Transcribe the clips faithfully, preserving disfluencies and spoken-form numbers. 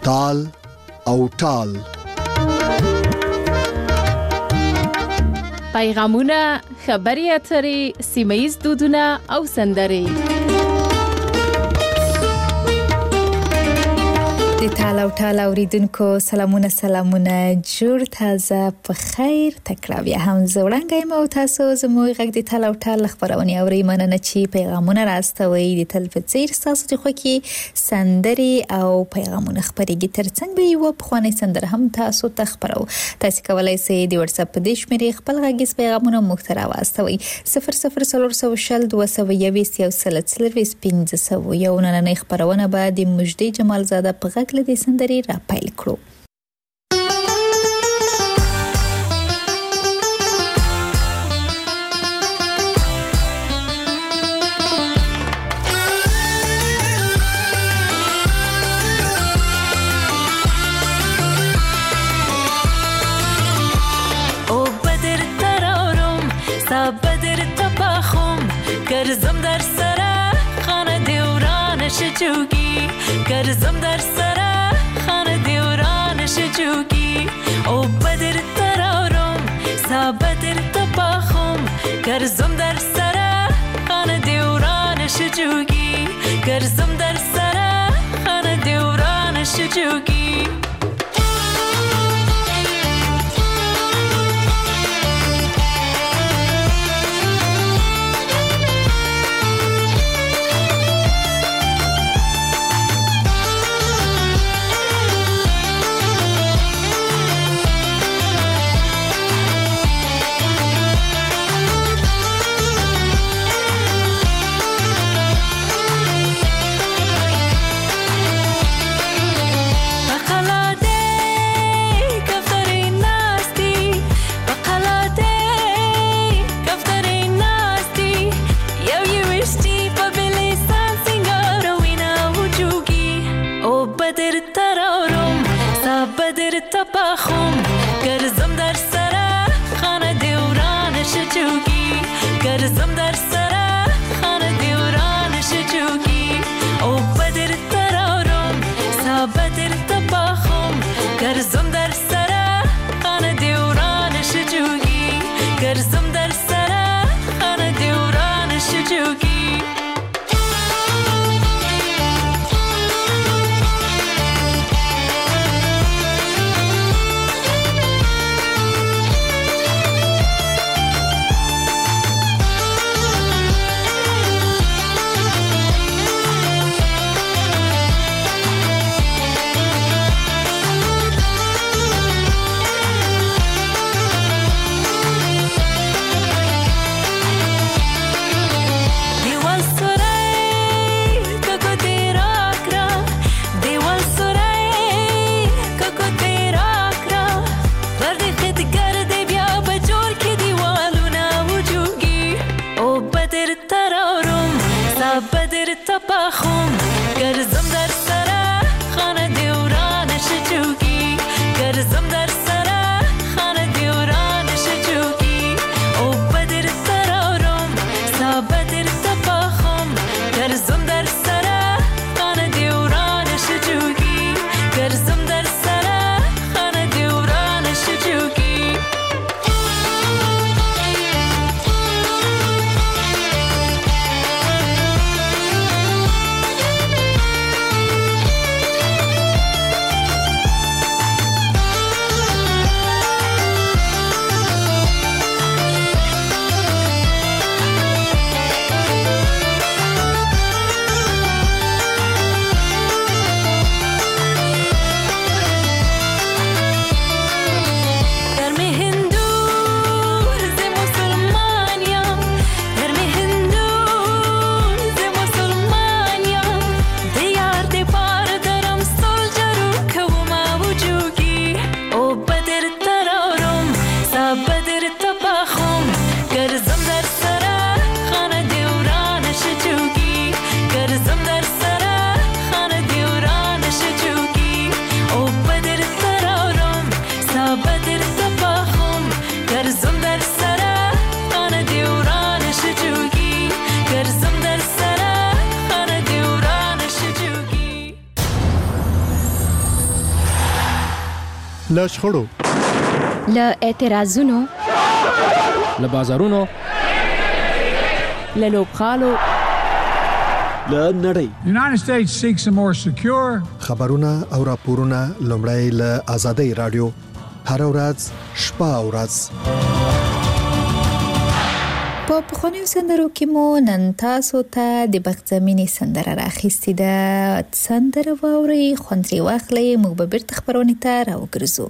تال او ټال. پیغامونه، خبري اترې، سیمه‌ییز دودونه او سندرې. د تال او ټال اوریدونکو سلامونه سلامونه، جوړ تازه په خیر تکړه. بیا هم زوړنګ یم او تاسو زموږ غږ د تال او ټال خبرونه اورئ. مننه چې پیغامونه راستوي. د تل په څیر تاسو د خوکي سندري او پیغامونه خبرېږي. ترڅنګ به یو پخوانی سندره هم تاسو ته خبرو. تاسو کولای شئ د واتس اپ په دې شمېرې خپل غږیز پیغامونه موږ ته راواستوئ. صفر صفر څلور سوه شل دوه سوه یویشت یو سل څلرویشت پنځه سوه. یو نننۍ خبرونه به د مجدي جمالزاده په غږ له دې سندرې را پیل کړو. او بدر ترارم سا بدر تباخم گرزم در سره خانه دیورانش جوگی گرزم در سره خانه دیورانش جوگی او بدر ترارم سا بدر تباخم گرزم در سره خانه دیورانش جوگی گرزم در سره خانه دیورانش جوگی تباخم گرزم در سره خانه دیورانش جوگی گرزم در سره خانه دیورانش جوگی او بدر ترارم سا بدر تباخم گرزم در سره خانه دیورانش جوگی گرزم در سره خانه دیورانش جوگی تباخم گرزم در سره خانه دیورانش جوگی گرزم در سره خانه دیورانش جوگی او بدر ترارم سا بدر تباخم گرزم در سره خانه دیورانش جوگی گرزم در سره خانه دیورانش جوگی له شخړو، له اعتراضونو، له بازارونو، له لوبغالو، له نړۍ. The United States seeks a more secure. خبرونه او راپورونه لومړی له آزادۍ رادیو هر ورځ شپه او ورځ. په پخوانیو سندرو کې مو نن تاسو ته د بخت زمینی سندره راخیستې ده. سندره واورئ، خوند ترې واخلئ، موږ به بیرته خپرونې ته راوګرځو.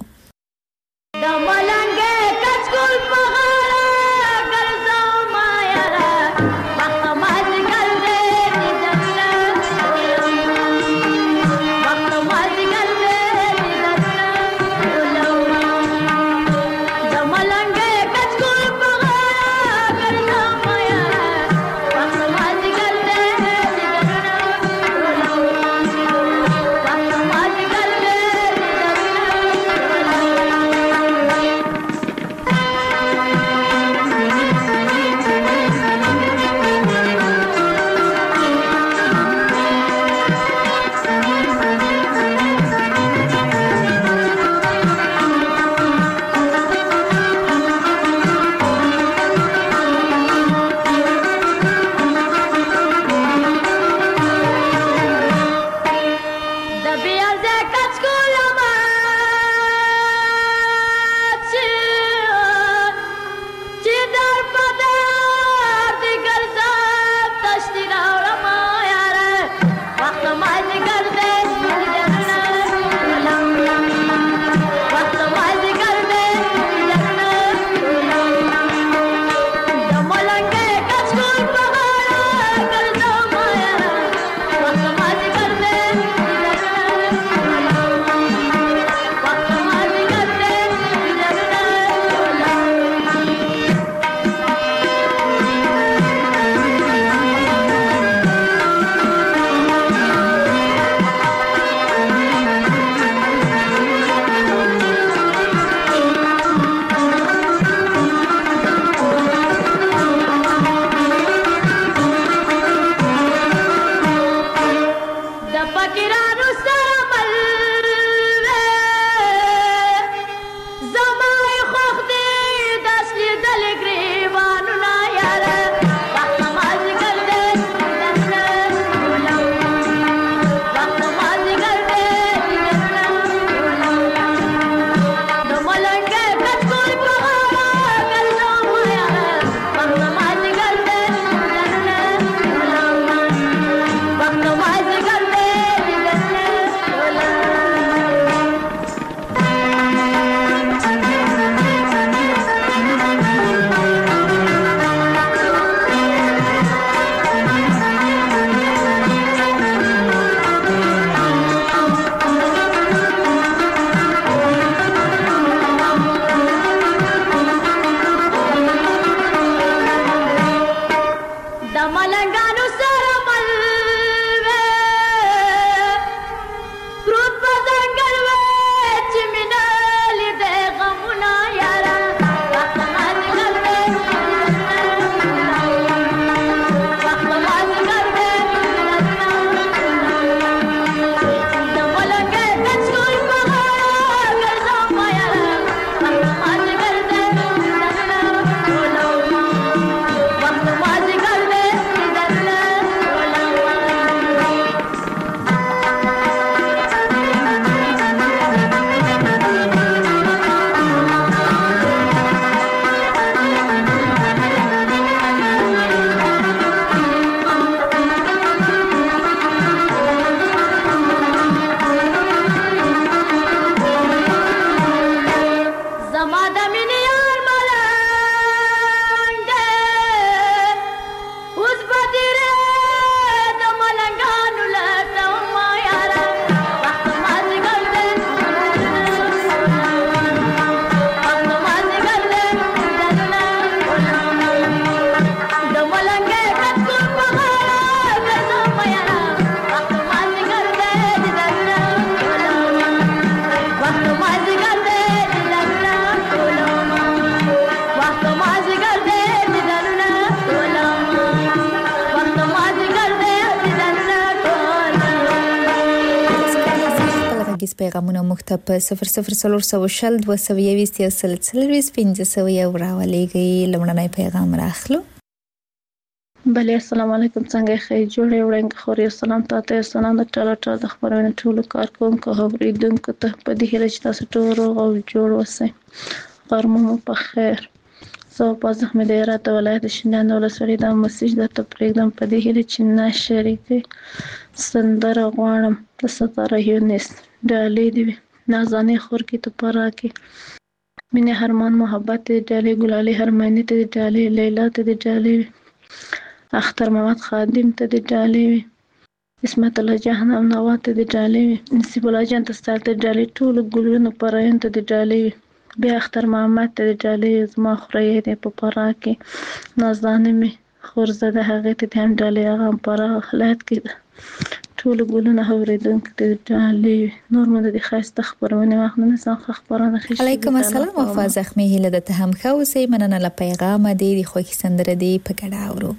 غږیز پیغامونه مخته په صفر صفر صفر صفر شل دوه سوه یویشت یو سل څلوېښت پنځه سوه یو راولېږئ. لومړنی پیغام راخلو. بله السلام علیکم، څنګه ښه جوړې وړاندې خوري. السلام تاسو سلام د ټاله ټاله د خبرونو ټولو کارکونکو اوریدونکو ته په دې هیله چې تاسو ټول روغ او جوړ اوسئ. غرمه مو په خیر. زه په زخم د هرات ولایت شینډنډ ولسوالۍ د مسیج د تپریدم په دې هیله چې نه شریکي سندره غواړم د ستاره یونس ډالۍ دی نازانه خور کی تو پرا کی مینه هرمان محبت دی ډالۍ ګلالي هرمانی ته دی ډالۍ لیلا ته دی ډالۍ اختر محمد خادم ته دی ډالۍ اسمت الله جهنم نوات ته دی ډالۍ نصیب الله جان ته ستاسو ته ډالۍ ټول ګلونو پراین ته دی ډالۍ بیا اختر محمد ته ډالۍ زما خوري دی په پرا کې نازانه می خورزده هغه ته هم ډالۍ هغه پرا حالت کې ټول ګلونه اوریدونکو ته ډالۍ نور مده د خاصه خبرونه واخلنه څنګه خبرونه خښ علیکم السلام وفا زخمی هله د ته هم خوسي مننه ل پیغام دی د خو کې سندره دی په ګډا اورو.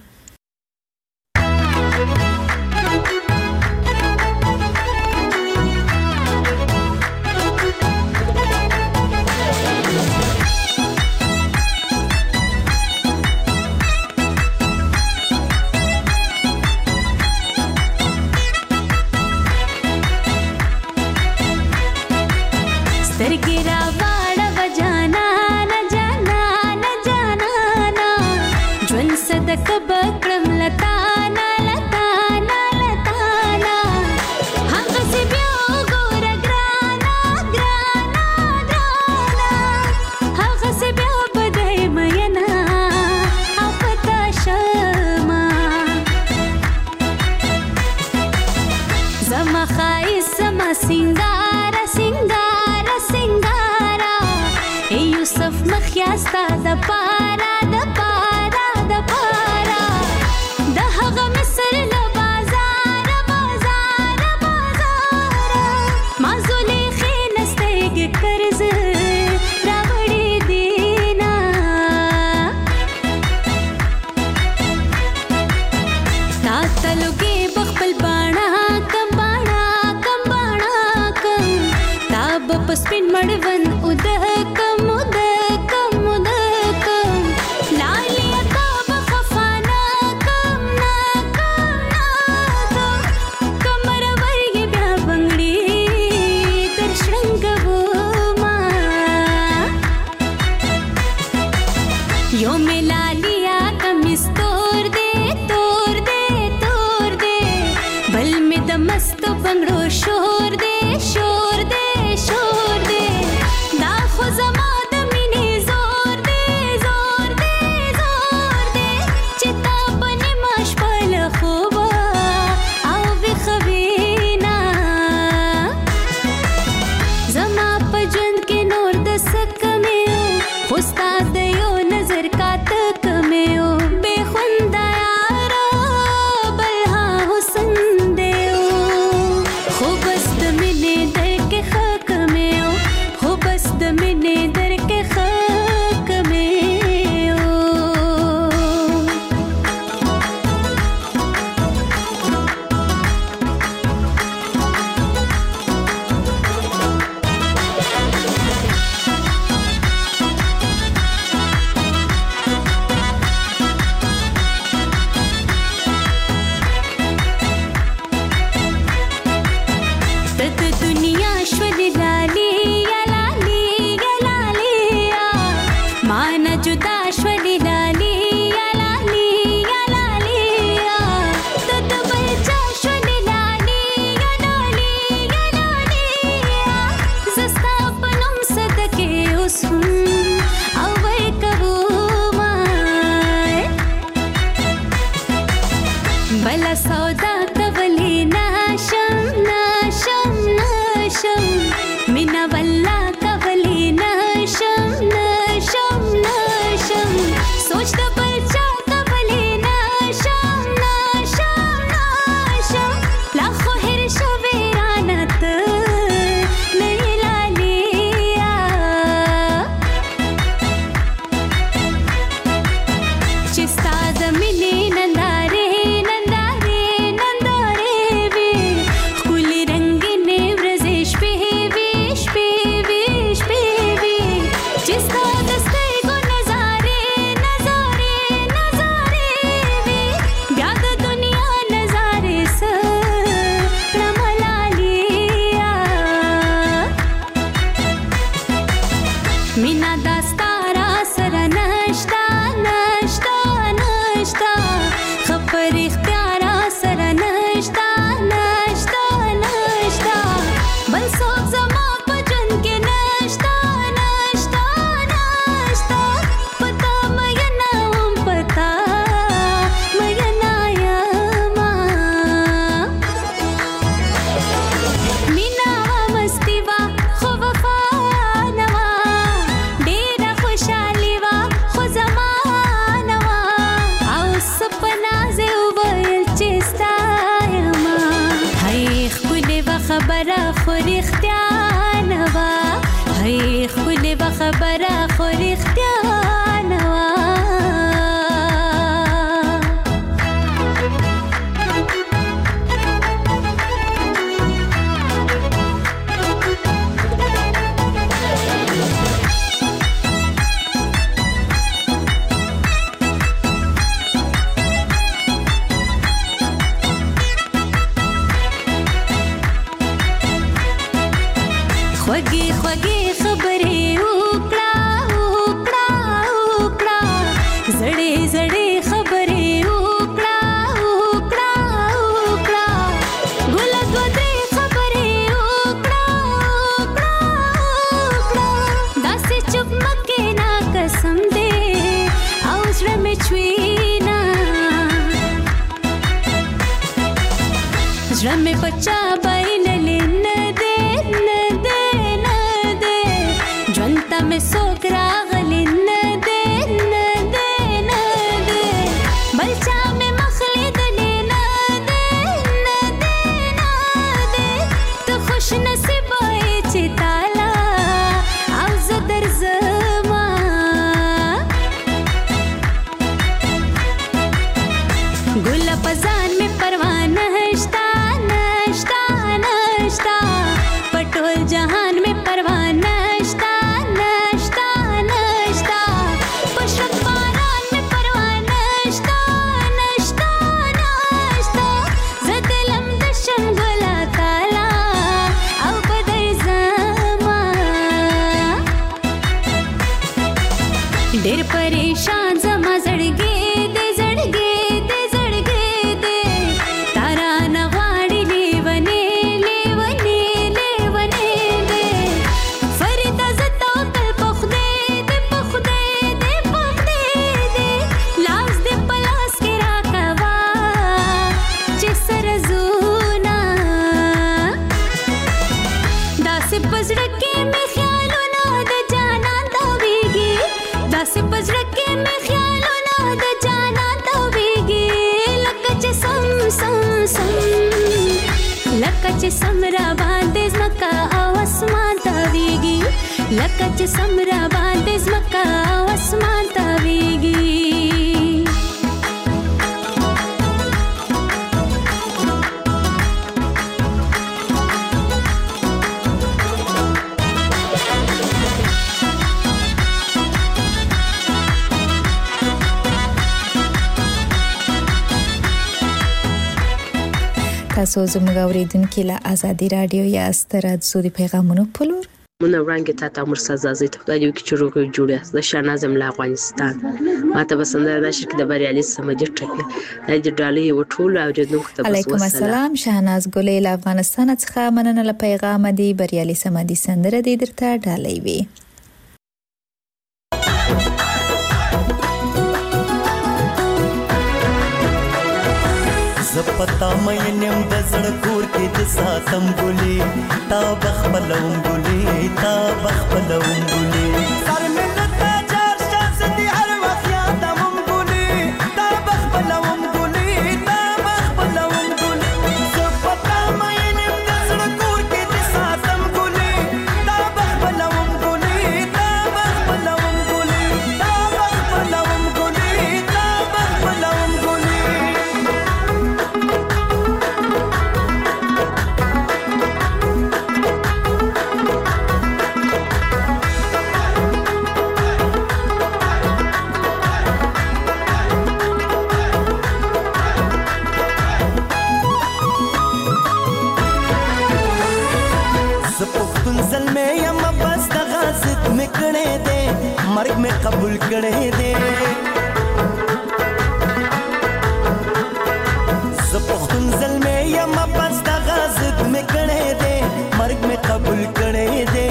Singara, singara, singara. Hey Yusuf, مخیاستا د پارا د پارا د پارا د هغه مصر له بازار بازار بازار ما زولې خینستېږي قرض راوړې دینا تا تلوګي بخپل باڼه کم باڼه کم باڼه کم تا په سپین مړون ود کم ود کم ود کم لالی تا بخفانا کم نا کم نا کمر ورګي بیا بنگړي در شرنګو ما یو ملالیا کمیس تور دې تور دې تور دې بل می د مست بنگړو شور دې شور دې شور دې دا خو زما د مینې زور دې زور دې زور دې چې تا بنې ماش پل خوبا او بخوینا زما په ژوند کې نور د سکمې خو ستا د یو نظر کاته کمې بے خونده یارا بل ها حسن دیو خو بس د مینې در کې خبره خو رښتیا نه وه هی ښکلې به خبره خو رښتیا نه وه خوږې خوږې خبرې وکړه وکړه وکړه زړې زړې خبرې وکړه وکړه وکړه ګله دوه درې خبرې وکړه وکړه وکړه داسې چوپ مه کښېنه قسم دی او زړه مې چوينه زړه مې په چا بایللې نه دی نه دی میں سوک راغلی نه دی نه دی نه دی بل چا مې مخلي دلی نه دی نه دی نه دی ته خوش نصیب یې چې تالا او زه درځما ګله په ځان مې پروا نشته نشته نشته په ټول جهان مې پروا نشته ډېر پریشان زما زړګې دې زړګې دې زړګې دې تارا نه غواړي لیونې لیونې لیونې دې فریده زه توکل په خدای دې په خدای دې په خدای دې لاس دې په لاس کې راکوه چې سره زونه داسې په زړه کې مې خیالونه د جانان تاویږي داسې په زړه کې مې خیالونه د جانان تاویږي لکه چې سم سم سم لکه چې سم را باندې ځمکه او اسمان تاویږي لکه چې سم را باندې ځمکه او اسمان تاویږي تاسو زموږ اوریدونکو له ازادي رادیو یا سترات زودي پیغامونو پلور مونږ وړاندې ته تاسو مرسته زازي ته د یو کې چروګ جوړه د شاهنازم له افغانستان ماته بسنده د شرکت د بریالي سمجه ټکله د ډالۍ وټول او جنونکو ته علیکم السلام شاهناز ګلې له افغانستان څخه مننه له پیغام دی بریالي سمدي سندره دې درته ډالۍ وي زپتا مې نیم د زړه کور کې د ساتم ګلې تا بخبلوم ګلې تا بخبلوم ګلې سر مې لته چار شاس دي هر وخت یادم ګلې تا بخبلوم ګلې تا بخبلوم ګلې زپتا مې نیم د زړه کور کې د ساتم ګلې تا بخبلوم ګلې تا بخبلوم ګلې تا بخبلوم ګلې تا بخبلوم ګلې مرگ में कबूल करे दे ज़पुख्तुन ज़ल्मे या मबस दा गाज़िद में करे दे مرग में कबूल करे दे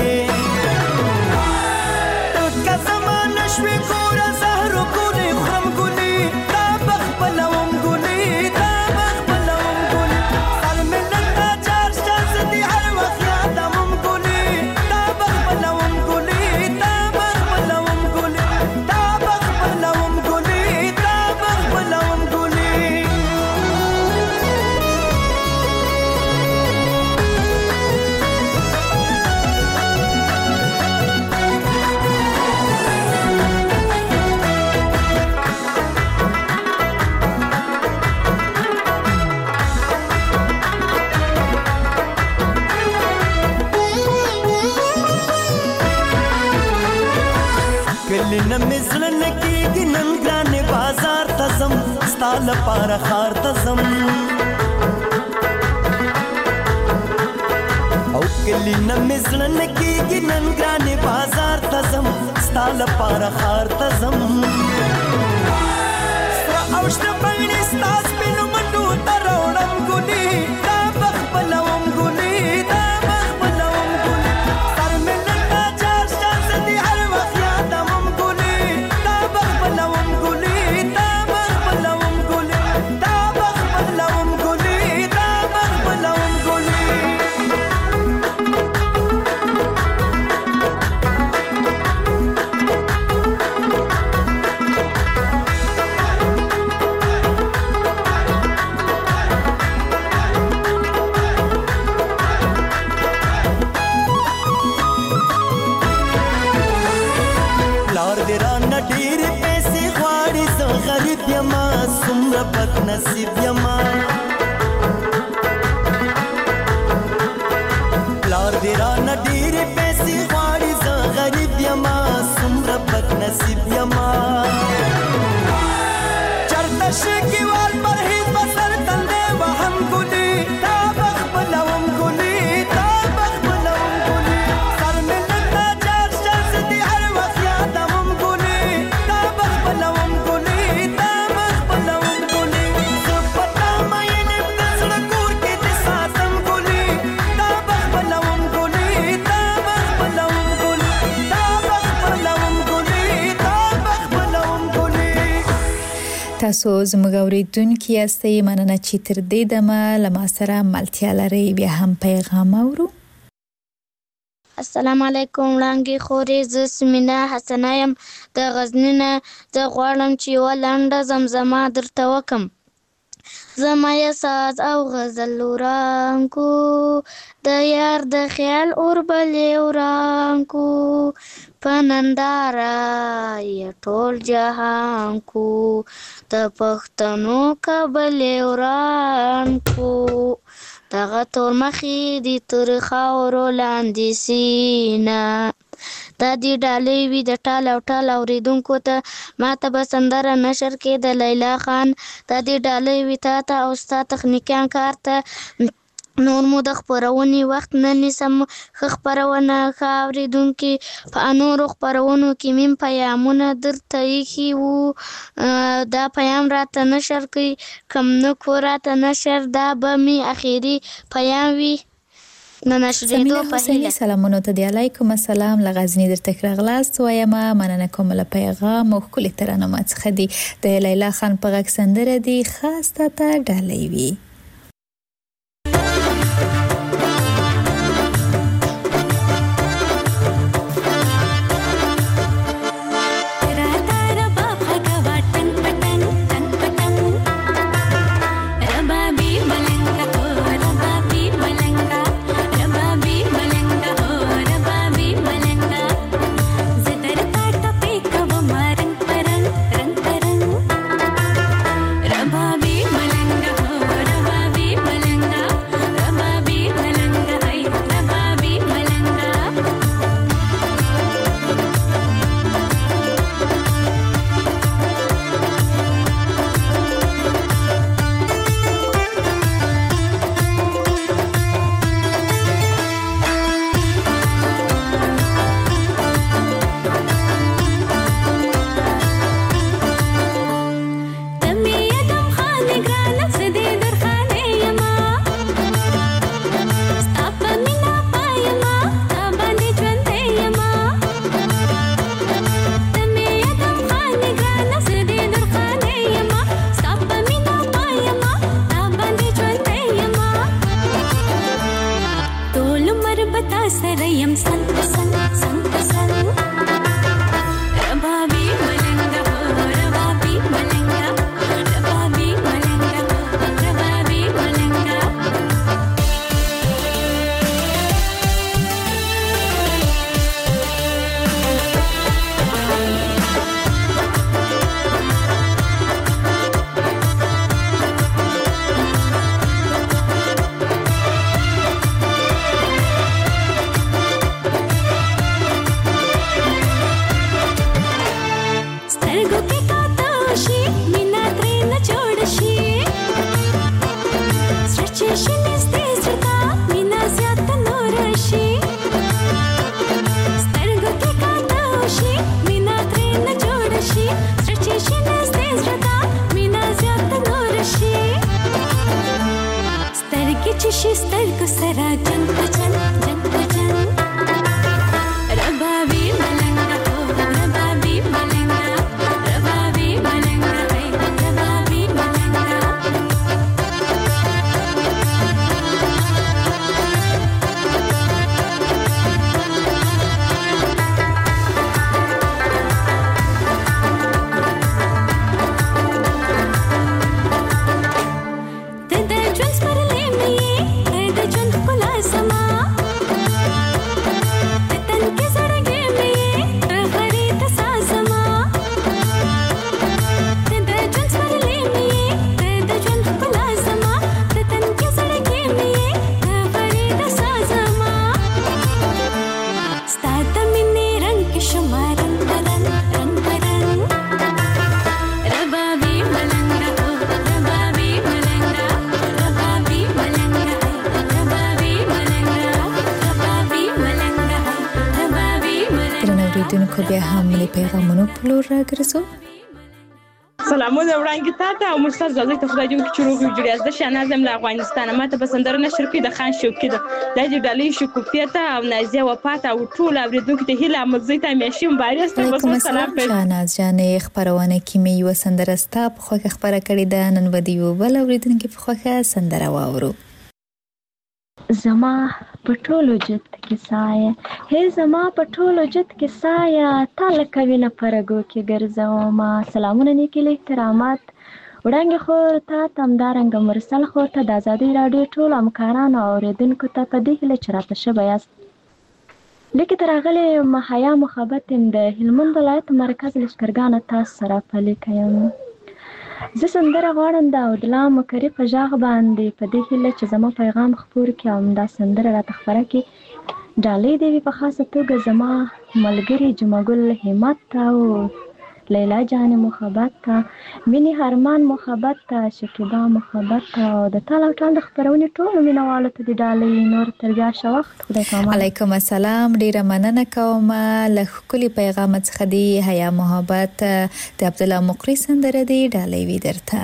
का ज़मान नश्वे कोरा ज़हरो कोने ख़ुरम गुली ता बख़बलवम गुली ता बख़बलवम गुली साल में नंदा चार शाज़दी हर वक़्त यादमम गुली ता बख़बलवम गुली ता बख़बलवम गुली ता बख़बलवम نه مزلن کېږي نن ګرانې بازار ته ځم ستا لپاره ښار ته ځم او کلي نه مزلن کېږي نن ګرانې بازار ته ځم ستا لپاره ښار ته ځم سره او شنه بڼې ستا سپینو منډو ته راوړم ګلې دا به خپلوم ګلې دا به خپلوم ګلې سر مې نن دا چار شان زه دې هر وخت یادوم ګلې دا به خپلوم ګلې دا به خپلوم ګلې دا به خپلوم ګلې دا به خپلوم ګلې ډېرې پیسې غواړي زه غریب یما څومره بد نصیب یما پلار دې رانه ډېرې پیسې غواړي زه غریب یما څومره بد نصیب یما چرته شکیوال پرهیز به سر تندی وهم ګلې دا به خپلوم ګلې دا به خپلوم ګلې سر مې نن دا چار شان زه دې هر وخت یادوم ګلې دا به خپلوم ګلې دا به خپلوم ګلې زه په تا مین یم د زړه کور کې دې ساتم ګلې دا به خپلوم ګلې دا به خپلوم ګلې دا به خپلوم ګلې دا به خپلوم ګلې تاسو زموږ اوریدونکي یاستئ مننه چې تر دې دمه له ما سره ملتیا لرئ بیا هم پیغام اورو السلام علیکم وړانګې خورې زه سمینا حسنه یم د غزني نه زه غواړم چې یوه لنډه زمزمه درته وکړم زما یې ساز او غزل ورانکو د یار د خیال اور بلې ورانکو په ننداره یې ټول جهان کو د پښتنو کبلې ورانکو دغه تور مخې دي تر خاورو لاندې سینه دا دې ډالۍ وي د ټال او ټال اوریدونکو ته ما ته به سندره نشر کې د لیلا خان دا دې ډالۍ وي تا ته او ستا تخنیکیان کار ته نور مو د خپرونې وخت نه نیسم ښه خپرونه ښه اورېدونکي په نورو خپرونو کې میم پیامونه درته ایښي وو دا پیام راته نشر کوي کم نه کو راته نشر دا به مې اخري پیام وي سمینا حسینی سلامونو ته دی علیکم السلام له غزني درته راغلاست وایم مننه کوم له پیغام او کلی ترانه څخه دی د لیلا خان په غږ سندره دی خاص ته ډالۍ وي وحشي سترګو سره جنګ په جنګ جنګ په جنګ ربابي ملنګ هو ربابي ملنګ ربابي ملنګ هي ربابي ملنګ دونکو بیا هم له پیغامونو پلور راګرځو. سلامونه وړاندې تاسو او مرسل زازي ته خدای دې چې روغ جوړ از د شنازم له افغانستان ماته بسندر نشر کې د خان شوقي ده د دې ډالۍ شکوفیته او نازیه وفات او ټول اوریدونکو ته هیله مزي ته مېشم باري ستاسو سلام په شناز جانې خبرونه کې مې یو سندره ستا په خوخه خبره کړې ده نن ودیو بل اوریدونکو په خوخه سندره واورو. زما پټولو جت کې سایه هي زما پټولو جت کې سایه تعالی کوي نه پرګو کې ګرځاو ما سلامونه نیکي له احترامات وړاندې خو ته تمدارنګ مرسل خو ته د ازادي رادیو ټول همکارانو اوریدونکو ته په دې هله چرته شبياست لیکه ترغله محیا محبت د هلمند ولایت مرکز لشکرګان تاسو سره پلیکایم زه سندره غواړم د اودلام کری په ژغ باندې په دې هله چې زما پیغام خپور کړم دا سندره را تخبره کې ډالۍ دی په خاصه توګه زما ملګری جمعګل همت او لیلا جان محبت مینی هرمان محبت شکیبا محبت او د تعالی تعالی خبرونه ټول مینوالو ته د ډالۍ نور تر بیا شو وخت خدای کوم علیکم السلام ډیره مننه کوم له کلی پیغام څخه دی حیا محبت د عبد الله مقری سندره دی ډالۍ وی درته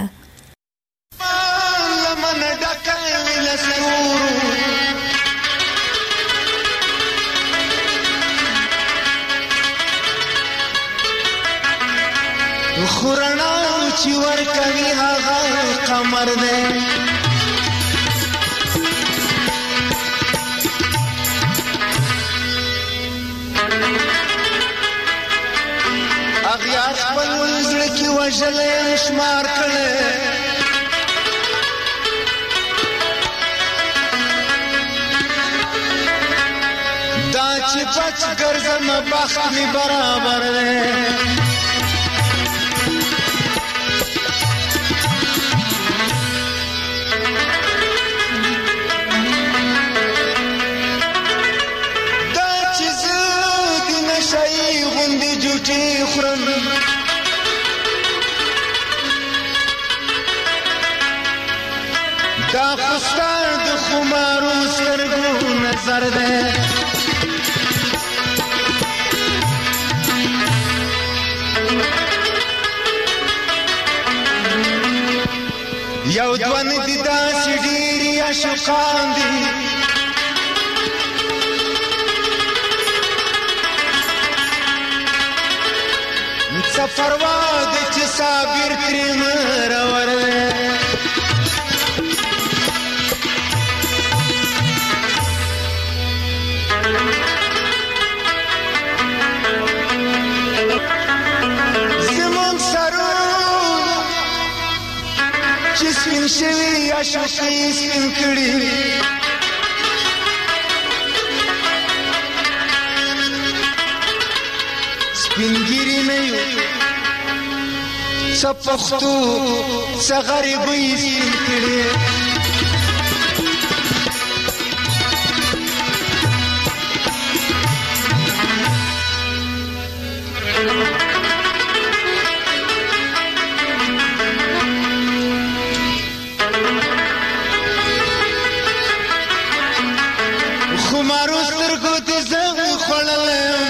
خورنا چې ور کوي هغه قمر دی اغیار خپل زړه کې وژلې شمار کړي دا چې پچ ګرځم بخت می برابر دی دا خستار د خمارو سترګو نظر ده یو دوان دي داسې ډېرې عاشقان دي څه پروا ده چې صابر ترې مرور دی زمون سرونه چې سپین شوي عاشقي سپین کړي سپینګیري نه یو څه پښتو څه غریبۍ سپین کړي خمارو سترګو ته زنګ خوړلم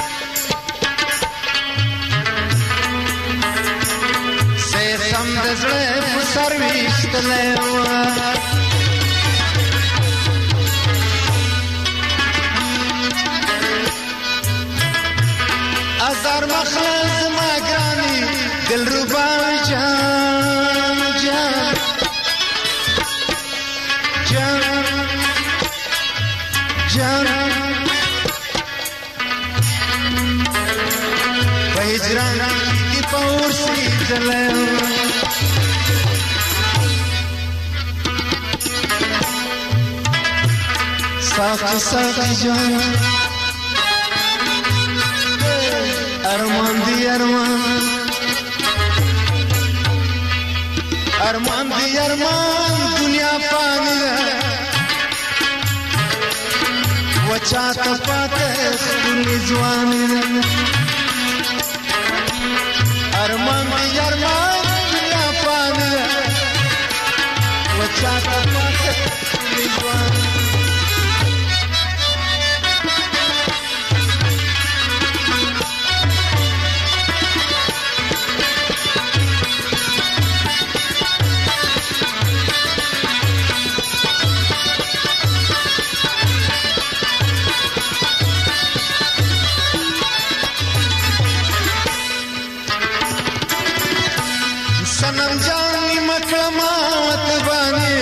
زړه سر ویستلی وه ازار مخله زما ګرانې دلربا جان جان جان جان په هجران کې په ورسېدلی ساقي ساقي جان ارمان دی ارمان ارمان دی ارمان دنیا فانی ده وچا ته پاته ستونی ځواني ده ارمان دی ارمان دنیا فانی ده وچا ته پاته ستونی ځواني सनम जानी मकलमावत बानी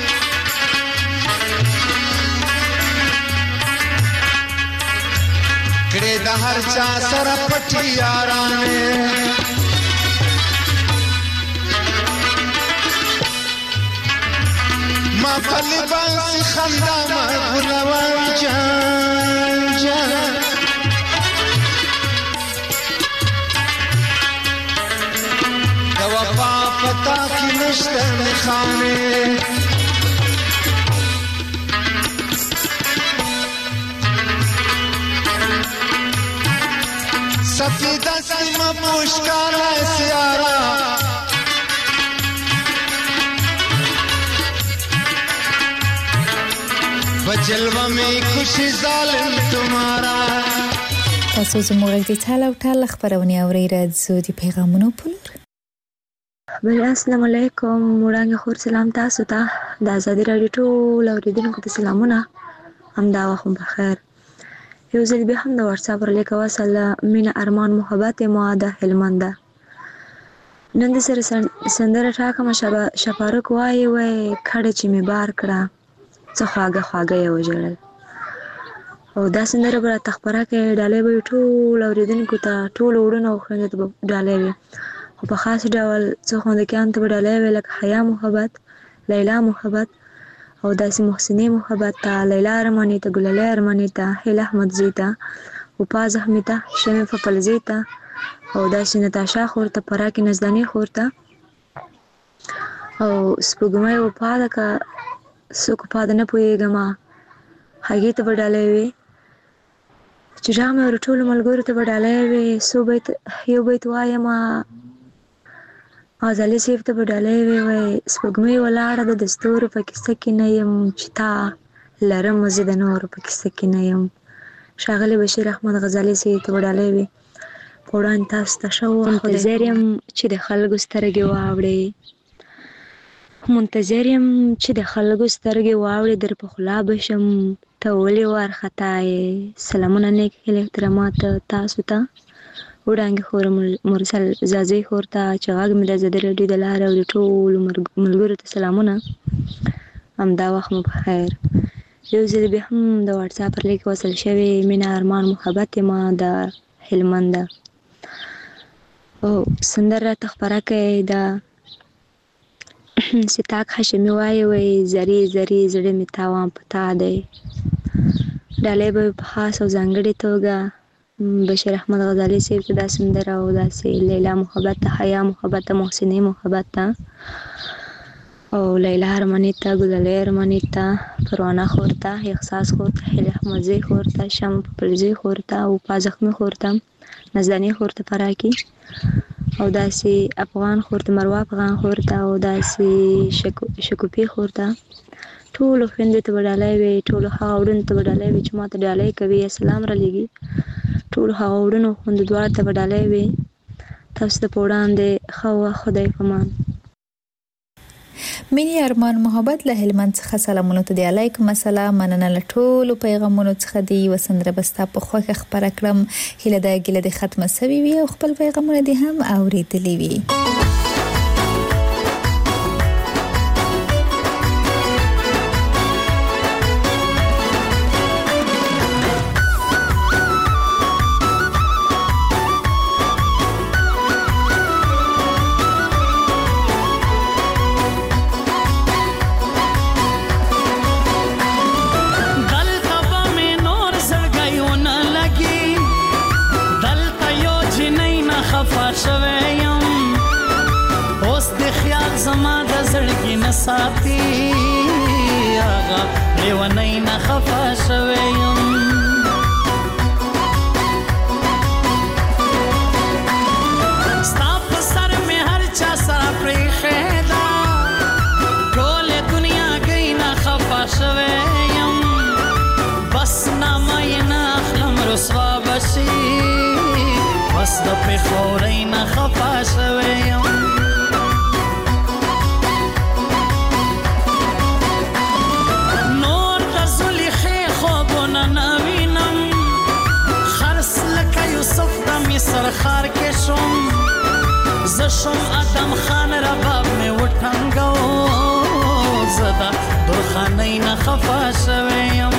कड़े द हर चा सर पटी याराने मां फली बांसी खंदा मां गुलवान जान जान वफा पता की नश्ते में खाने सफीदा सीमा पुष्कारा सियारा बजलवा में खुशी जालिम तुम्हारा تاسو زموږ د ټال او ټال خبرونه اورئ راځو د پیغامونو په لور بل السلام علیکم وړاندې خور سلام تاسو ته د ازادي رادیو ټول اوریدونکو ته سلامونه همدا وخت بخیر یو ځل به هم د واتس اپ لیک وصل مینا ارمان محبت ما د هلمند نن د سره سندره ټاکه مشابه شپاره کوي وای کړه چې می بار کړه څه خواګه خواګه یو جوړل او دا سندره بر تخبره کې ډالې به ټول اوریدونکو ته ټول وړنه خوند ته ډالې وي خو په خاص ډول څه خوند کې انت به ډالې وي لکه حیا محبت لیلا محبت او داسې محسنی محبت ته لیلا ارمانی ته ګلالي ارمانی ته هیله احمد زیتا او پاز احمد شمه فپل زیتا او داسې نتاشا خورته پراکې نزدانی خورته او سپوږمۍ او پاده کا سوک پاده نه پويګم هغه ته وډالې وي چې رامه ورټول ملګرو ته وډالې وي سو بیت یو بیت وایم ازالې سیف ته وډالې وي وای سپوږمۍ ولاړه د دستور په کیسه کې نه يم چتا لرم مزید نور په کیسه کې نه يم شاغله بشیر احمد غزالی سیف ته وډالې وي پوران تاسو ته شو منتظر يم چې د خلکو سترګې واوړي منتظر يم چې د خلکو سترګې واوړي در په خلا بشم ته ولې وار خطای سلامونه نیک احترامات تاسو ته وړاندې خور مرسل زازي خورته چې هغه مې د زده رډي د لار او ټول ملګرو ته سلامونه همدا وخت مو بخیر یو ځل به هم د واتس اپ لیک وصل شوی مینا ارمان محبت ما د هلمند او سندره تخبره کې دا ستاک هاشمي وای وای زری زری زړه می تاوان پتا دی ډالې به په خاص او ځانګړي توګه بشیر احمد غزالی سیب ته دا سندره او داسې لیلا محبت حیا محبت محسنی محبت او لیلا ارمانی ته ګلالي ارمانی ته پروانه خورته احساس خورته هله احمدزی خورته شم پرزی خورته او پازخمی خورته نزدانی خورته پراکی او داسې افغان خورته مروه افغان خورته او داسې شکو شکوپی خورته ټول خويندې ته وډالای وي ټول هاوډن ته وډالای وي چې ماته ډالای کوي سلام را لګي ټول هاوډنو خوند دوار ته وډالای وي تاسو ته پوډان دې خو خدای پمان مینی ارمان محبت له هلمند څخه سلامونه ته دی علیکم السلام مننه له ټولو پیغامونو څخه دی وسندره بستا په خوخه خبره کړم هله د ګله د ختمه سوي وي او خپل پیغامونه دي هم اوریدلی وي. ساتي آغا لیونی نخفا شویم ستا په سر می هر چا سره پریخیدا ټول دنیا گئی نخفا شویم بس نامه نه اخلم رسوا بشي بس د پخورې نخفا شویم سرخار کې شوم زشم ادم خان رباب می وټنګو زدا درخانې نه خفا شویم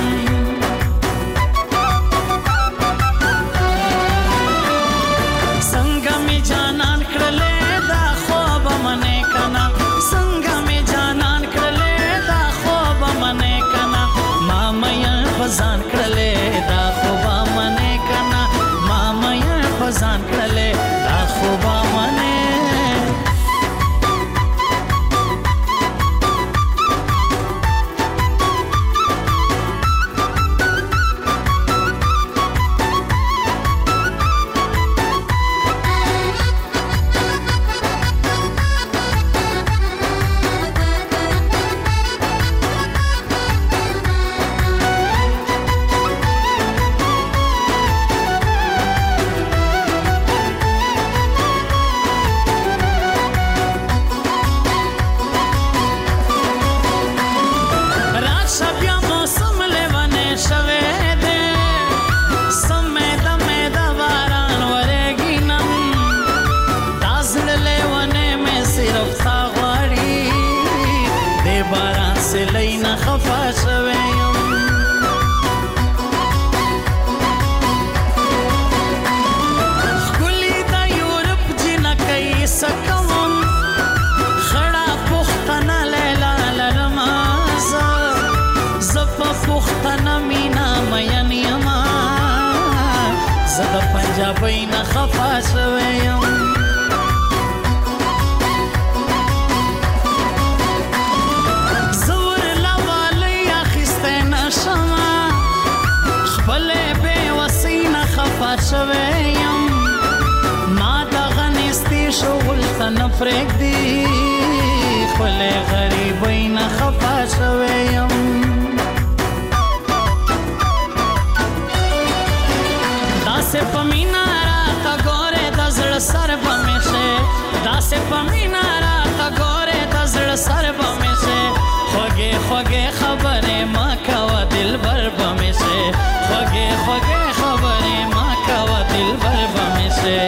څنګه می جانان کړلې دا خوب منې کنا څنګه می جانان کړلې دا خوب منې کنا ما مې بزان کړلې دا خوب منې کنا ما مې ځان کړلې دا خوبه منې پنجابی نه خفا شویم زور لوالی اخیسته نشما خپل بے وسی نه خفا شویم ما دغه نستی شغل ته نه پرېږدي خپل غریبی نه خفا شویم داسې په مینا راته ګورې د زړه سر به مې شي داسې په مینا راته ګورې د زړه سر به مې شي خوږې خوږې خبرې ما کوه دلبر به مې شي خوږې خوږې خبرې ما کوه دلبر به مې شي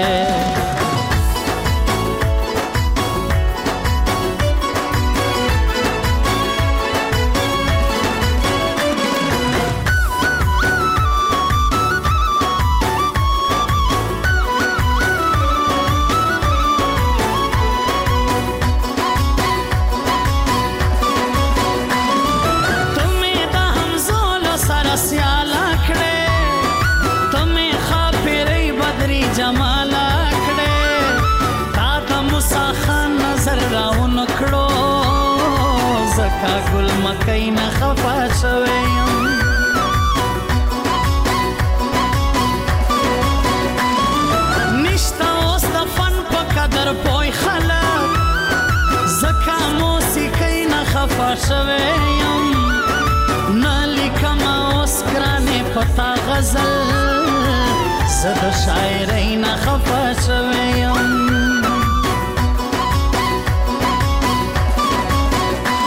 ګل مکۍ نه خفا شویم نشته اوس د فن په قدر پوی خلک ځکه موسیقۍ نه خفا شویم نه لیکم اوس ګرانې پتا غزل زه د شاعرۍ نه خفا شویم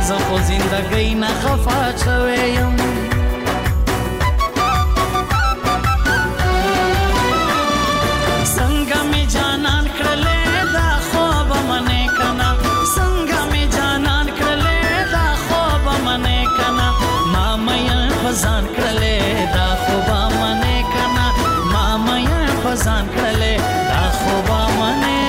زه خو زندګۍ نه خفه شوی یم څنګه مې جانان کړلې دا خوب منې کنه څنګه مې جانان کړلې دا خوب منې کنه ما مې فزان کړلې دا خوب منې کنه ما مې فزان کړلې دا خوب منې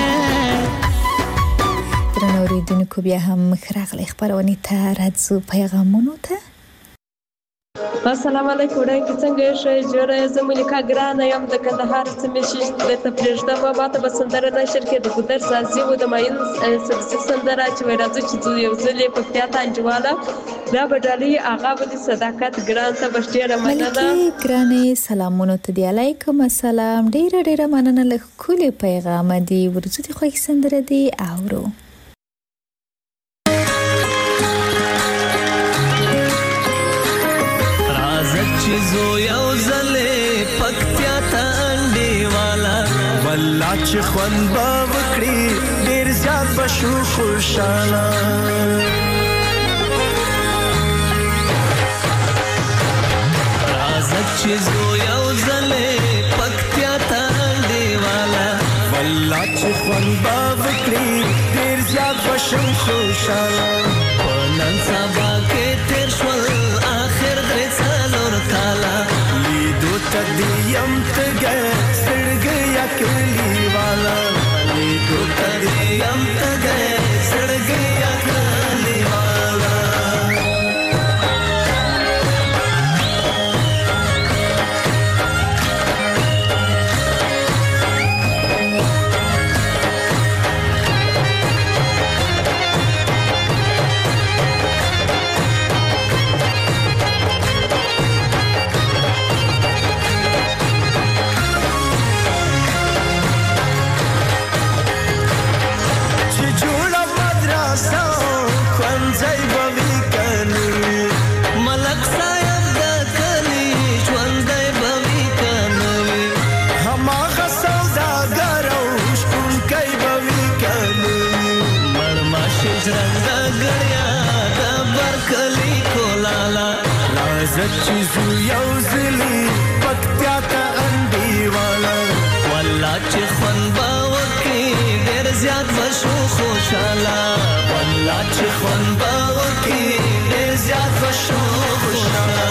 اوریدونکو بیا هم خراغلی خبرونه ته راځو پیغامونو ته السلام علیکم وړاندې څنګه شې جوړه زمولیکا ګرانه یم د کندهار سیمې شې ته پرېږده ما ماته به سندره نشر کې د ګودر سازي و د ماین سبزي سندره چې وای راځو چې یو ځلې په پټیا انجواله دا بدالي هغه ولې صداقت ګران ته بشټیره مننه ګرانې سلامونه ته دی علیکم السلام ډیر ډیر مننه له کلی پیغام دی ورته خو سندره دی اورو زو یو زله پکتیا ته انډي والا والله چې خوان با وکړي ډیر زیات بشو خوشاله راځه چې زو یو زله پکتیا ته انډي والا والله چې خوان با وکړي ډیر زیات بشو خوشاله پنن سبا کې تیر شول اخر درې کالا لیدو تدیم تگه سڑگه یا کلی والا لیدو تدیم تگه سڑگه یا کلی والا چیزو یو زلی پکتیا تا انډي والا والله چې خوان با وکي ډېر زیات بشو خوشاله والله چې خوان با وکي ډېر زیات بشو خوشاله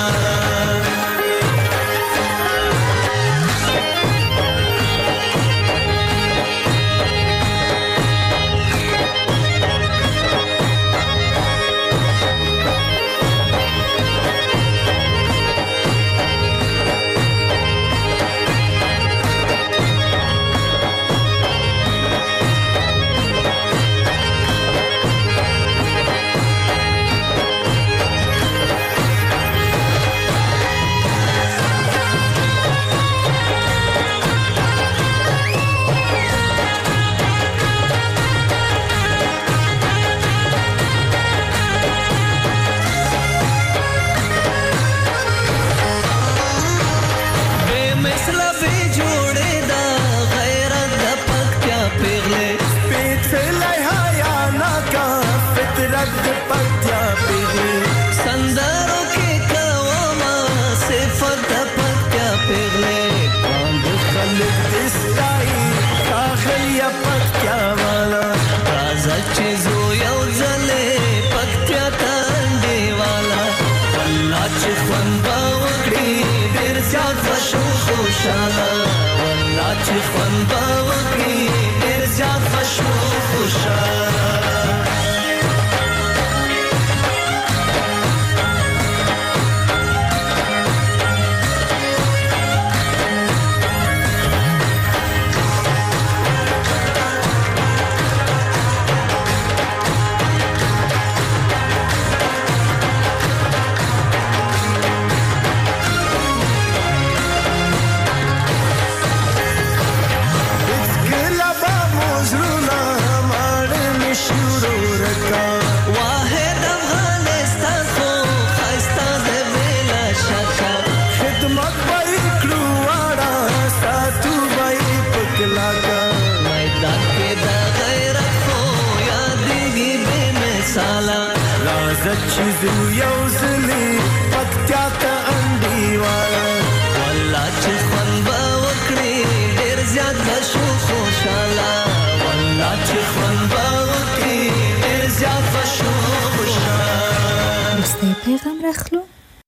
والله چې خوان با وکړي ډېر زیات بشو خوشاله It's good. چې زو یو ځلې پکتیا ته انډیوال والله چې خوند به وکړي ډېر زیات به شو خوشحاله والله چې خوند به وکړي ډېر زیات به شو خوشحاله. وروستی پیغام راخلو.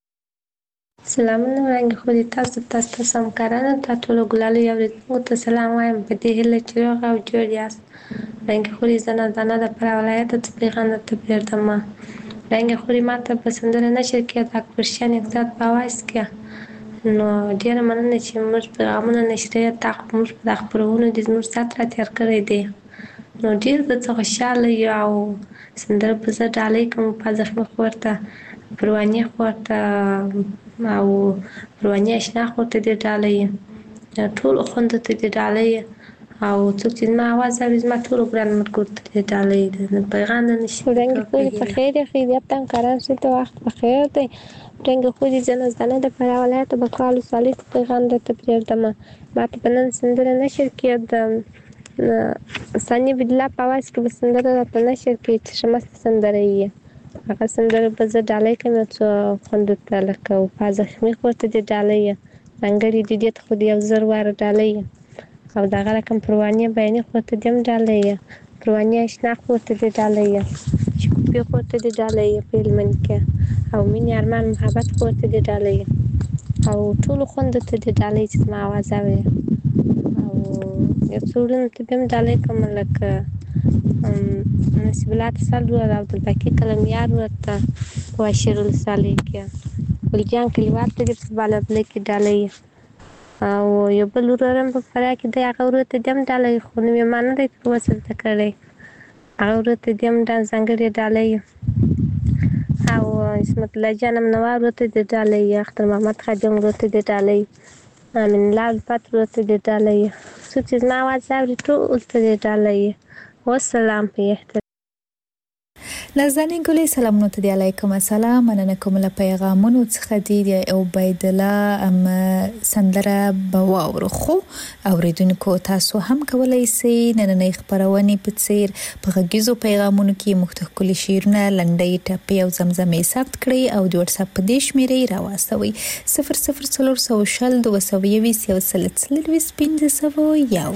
سلامونه وړاندې خو دې تاسو تاسو تاسو همکارانو ته ټولو ګلالو اورېدونکو ته سلام وایم په دې هیله چې روغ او جوړ یاست. وړاندې خو دې زه نازانه د فراه ولایت څخه پیغام درته پرېږدم. وړاندې خو دې ما ته په سندره نشر کې د اکبرشاه نګزاد په اواز کې نو ډېره مننه چې موږ پیغامونه نشریه تا خو موږ په دغه خپرونو دې زموږ ساعت را تېر کړی دی نو ډېر زه خوشحاله یم او سندره به زه ډالۍ کوم په زخمي خو ورته پروانې خو ورته او پروانې اشنا خو ورته دې ډالۍ ټولو خویندو ته دې ډالۍ او څوک چې زما اواز اوري زما ټولو ګرانو ملګرو ته دې ډالۍ د پیغام د نشي وړاندې خو دې په خیر یې خیریت همکاران شي ته وخت په خیر دی. وړاندې خو دې زه نازدانه د فراه ولایت بقال ولسوالۍ څخه پیغام درته پرېږدم. ما ته په نن سندره نشر کې د ثانیه بدله په اواز کې به سندره راته نشر کړي چې ښه مست سندره یې هغه سندره به زه ډالۍ کوم یو څو خویندو ته لکه وفا زخمي خور ته دې ډالۍ ځانګړې دې ته خو دې یو زر واره ډالۍ او دغه رقم پروانې بیانې خور ته دې هم ډالۍ پروانې اشنا خور ته دې ډالۍ شکوفي خور ته دې ډالۍ په هلمند کې او مینې ارمان محبت خور ته دې ډالۍ او ټولو خویندو ته دې ډالۍ چې زما اواز اوري او یو څو وروڼو ته به هم ډالۍ کوم لکه نصیب الله تسل ور او عبدالباقي قلمیار ورته په واشر ولسوالۍ کې ګلجان کلیوال ته دې په بالابلۍ کې ډالۍ او یو بل ورور هم په فراه کې دی هغه ورور ته دې هم ډالۍ خو نوم یې ما نه دی تر اوسه زده کړی هغه ورور ته دې هم ځانګړې ډالۍ او عصمت الله جان امنوار ورور ته دې ډالۍ اختر محمد خادم ورور ته دې ډالۍ امین الله الفت ورور ته دې ډالۍ څوک چې زما اواز اوري ټول ته دې ډالۍ والسلام په احترام. نازنین ګلې سلامونه ته دی علیکم السلام مننه کوم له پیغامونو څخه دی عبید الله ام سندره بواور خو اوریدونکو تاسو هم کولای شئ نننې خبرونه په څیر په غږیزو پیغامونو کې مختلف شیرونه لنډۍ ټاپي او زمزمې ثبت کړئ او د واتس اپ په دې شمیرې راوستوي صفر صفر څلور سوه شل دوه سوه یویشت یو سل څلوېښت پنځه سوه یو.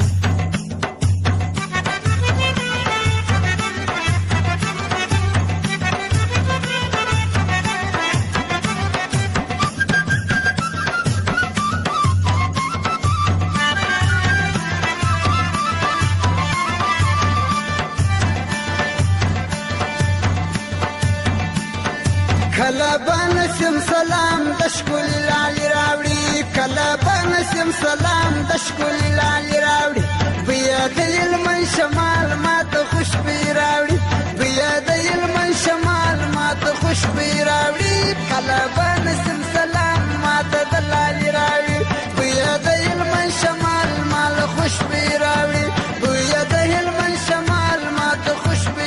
کله بنسم سلام د شکل لالي راوړي کله بنسم سلام د شکل لالي راوړي بیا د علم شمال ماته خوشبي راوړي بیا د علم شمال ماته خوشبي راوړي کله بنسم سلام ماته د لالي راوړي بیا د علم شمال مال خوشبي راوړي بیا د علم شمال ماته خوشبي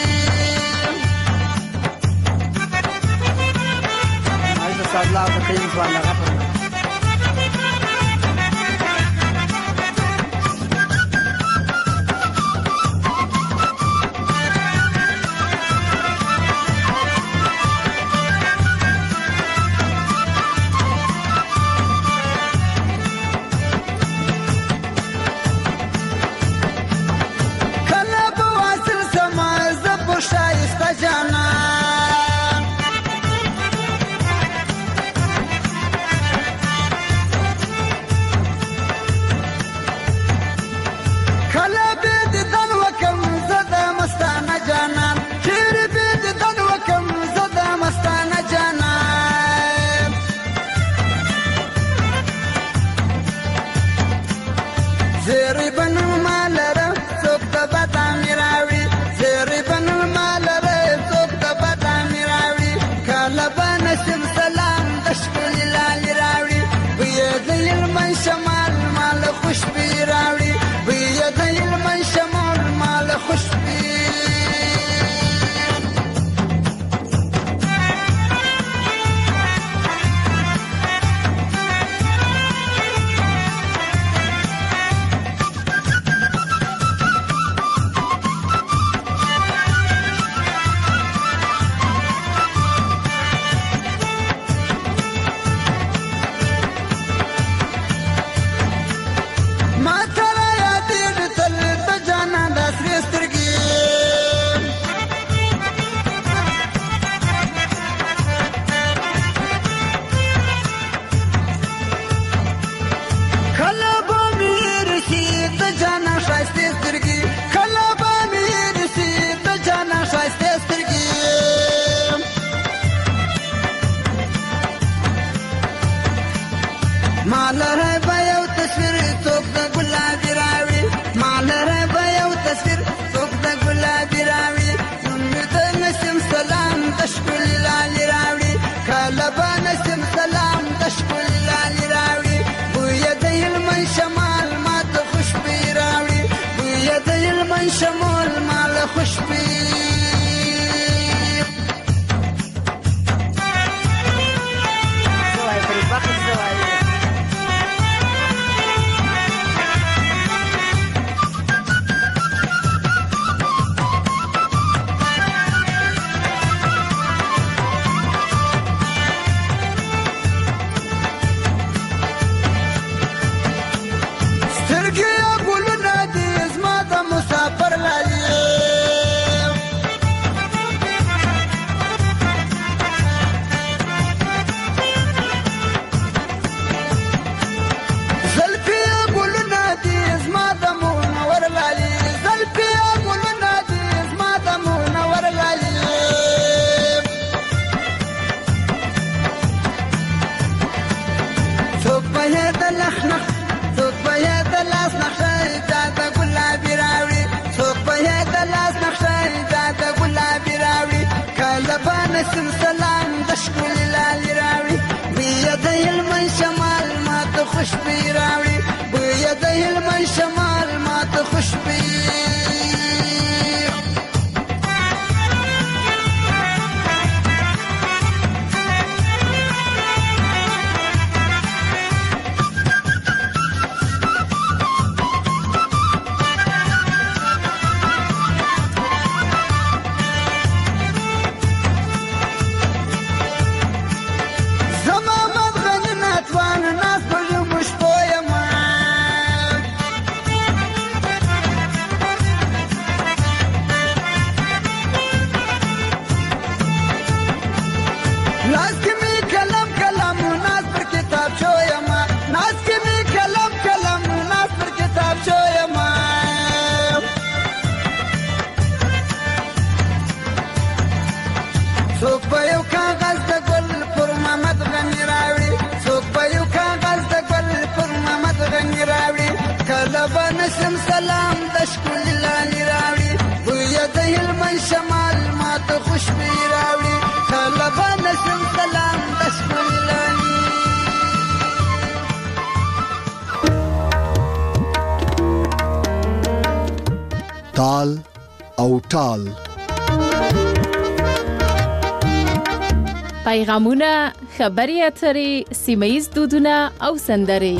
الله په دې ځوان هغه کله په واصل سما ز په شایسته جانا ښکلي لالي راوړي بویه د هلمند شمال ماته خوشبويي راوړي بویه د هلمند شمال ماته خوشبويي نسم سلام د ښکلي لالي راوړي بویه د هلمند شمال ماته خوشبويي راوړي کله به نسم سلام د ښکلي لالي تال او ټال پیغامونه، خبري اترې، سیمه ییز دودونه او سندرې.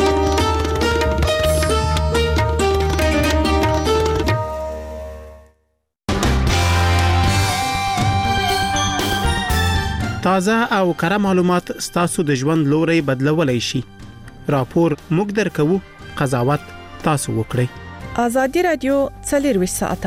تازه او کره معلومات ستاسو د ژوند لوري بدلولای شي. راپور موږ درکوو، قضاوت تاسو وکړئ. ازادي رادیو څلور ساعته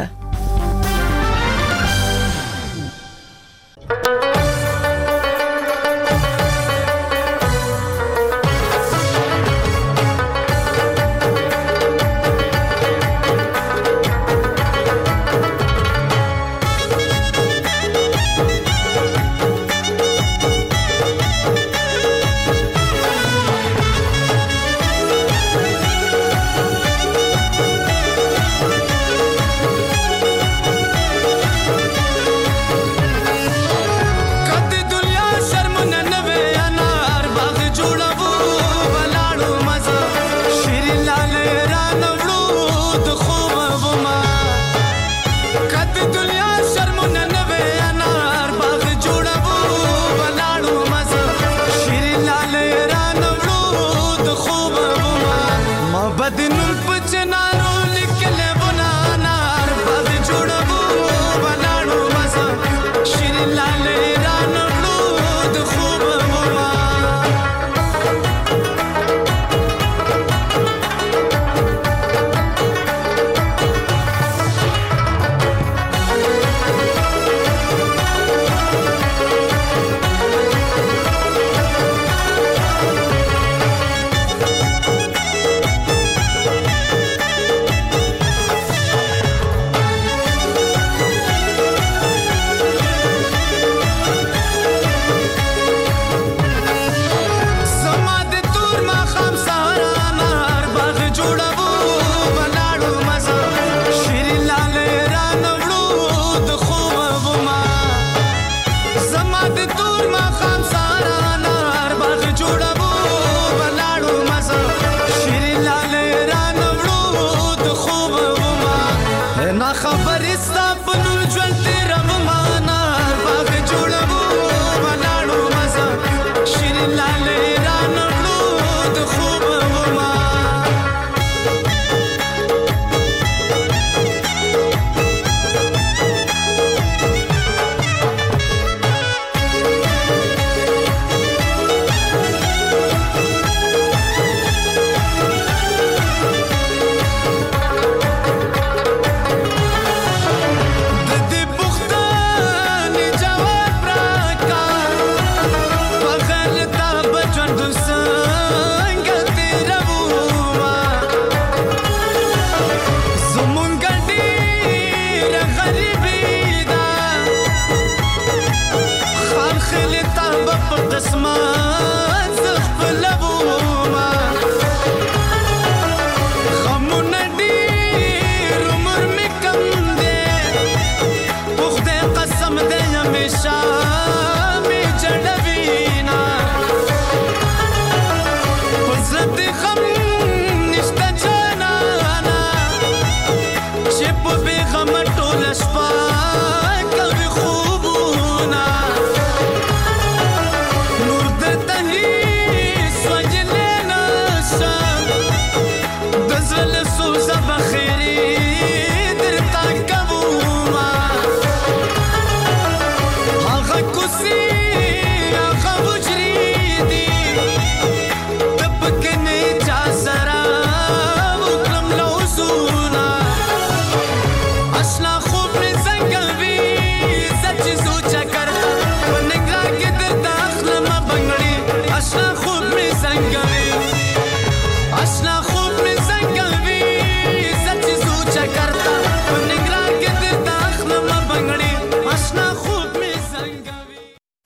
روسي